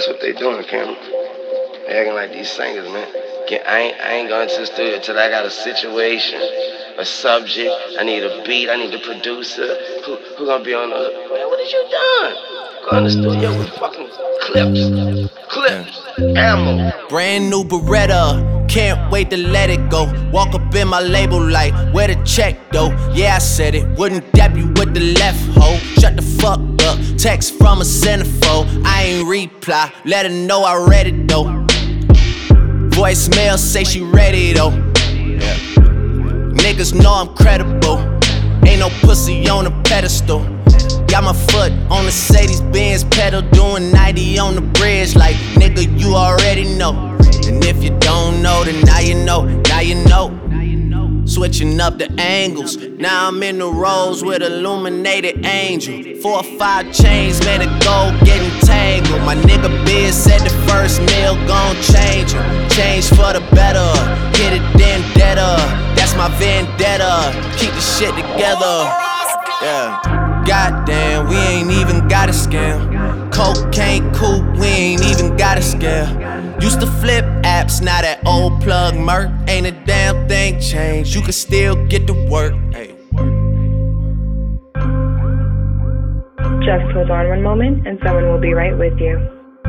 That's what they doing, Cam. They acting like these singers, man. I ain't going to the studio till I got a situation, a subject. I need a beat. I need a producer. Who gonna be on the hook? Man, what is you doing? Go in the studio with fucking clips, ammo. Brand new Beretta, can't wait to let it go. Walk up in my label like, where the check though? Yeah, I said it, wouldn't dap you with the left hoe. Shut the fuck up, text from a centerfold. I ain't reply, let her know I read it though. Voicemail say she ready though. Yeah. Niggas know I'm credible, ain't no pussy on a pedestal. Got my foot on the Mercedes-Benz pedal, doing 90 on the bridge. Like, nigga, you already know. And if you don't know, then now you know, now you know. Switching up the angles, now I'm in the rows with illuminated angel. 4 or 5 chains, made of gold getting tangled. My nigga Biz said the first meal gon' change him. Change for the better, hit it then deader. That's my vendetta, keep the shit together. Yeah. Goddamn, we ain't even got a scam. Cocaine coupe, we ain't even got a scale. Used to flip apps, now that old plug murk. Ain't a damn thing changed, you can still get to work. Hey. Just hold on one moment and someone will be right with you.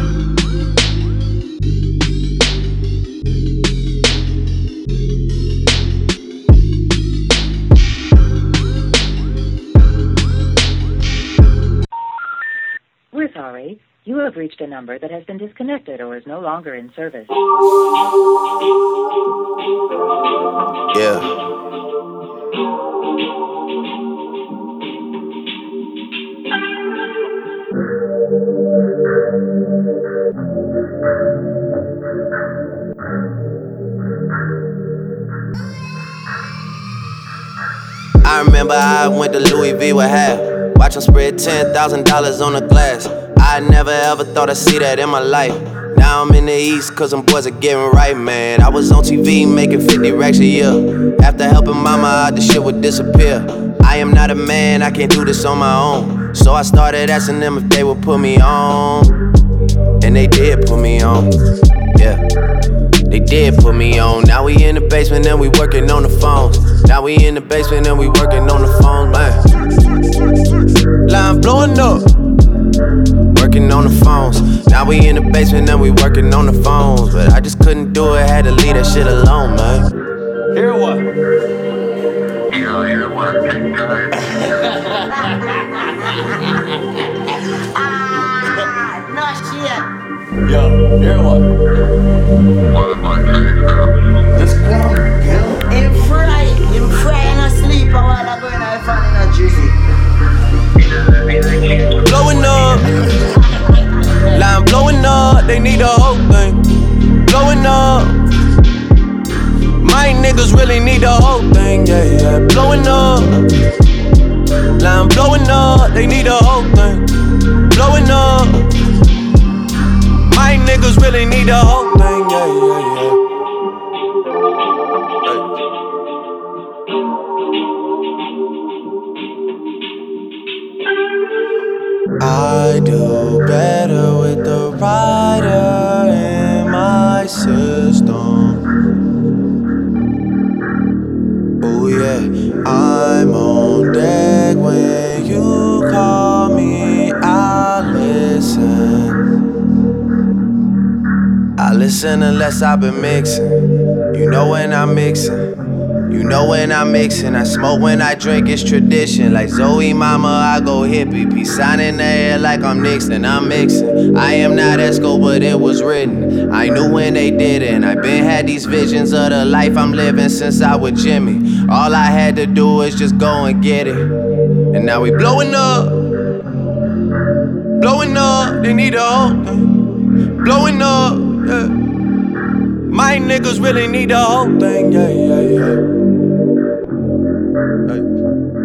We're sorry. You have reached a number that has been disconnected or is no longer in service. Yeah. I remember I went to Louis V with half. Watch them spread $10,000 on the glass. I never ever thought I'd see that in my life. Now I'm in the East cause them boys are getting right, man. I was on TV making 50 racks a year. After helping mama out, the shit would disappear. I am not a man, I can't do this on my own. So I started asking them if they would put me on. And they did put me on, yeah. They did put me on. Now we in the basement and we working on the phones. Now we in the basement and we working on the phones, man. Line blowing up, working on the phones. Now we in the basement and we working on the phones. But I just couldn't do it, had to leave that shit alone, man. Hear what? Hear what? No shit. Yo, hear what? Just Him fry and asleep while I'm going to find in a drizzy. Blowing up, line blowing up, they need a whole thing. Blowing up, my niggas really need the whole thing, yeah, yeah. Blowing up, line blowing up, they need the whole thing. Blowing up, my niggas really need the whole thing, yeah, yeah, yeah. I do better with the rider in my system. Oh yeah, I'm on deck when you call me, I'll listen. I listen unless I've been mixing. You know when I'm mixing. You know when I'm mixing, I smoke when I drink, it's tradition. Like Zoe mama, I go hippie. Peace sign in the air like I'm Nixon, I'm mixing. I am not Esco, but it was written. I knew when they did it, and I been had these visions of the life I'm living since I was Jimmy. All I had to do is just go and get it. And now we blowing up, they need a whole thing. Blowing up, yeah. My niggas really need the whole thing, yeah, yeah, yeah. Hey.